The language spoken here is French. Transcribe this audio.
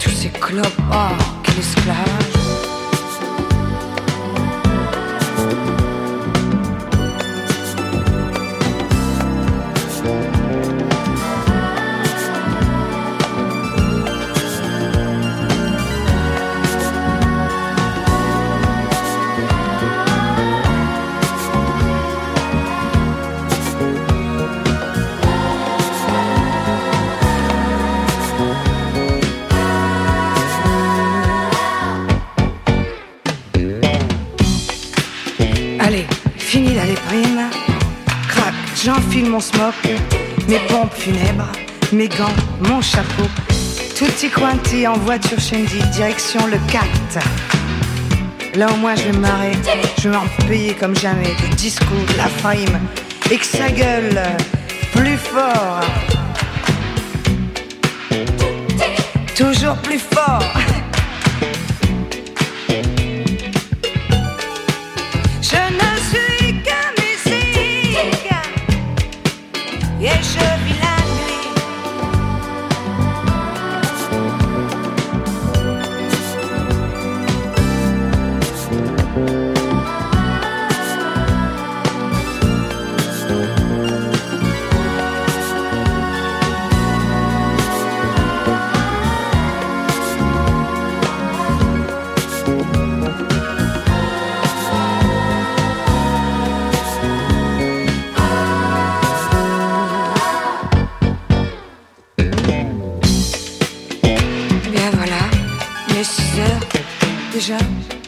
tous ces clopes, oh, quel esclavage. Allez, fini la déprime. Crac, j'enfile mon smock, mes pompes funèbres, mes gants, mon chapeau. Tutti quanti en voiture Shandy, direction le 4. Là au moins je vais me marrer, je vais m'en payer comme jamais. Du disco, de la frime, et que ça gueule plus fort. Toujours plus fort. Je ne suis que musique et je vis la nuit. Bien voilà, il est 6 heures déjà.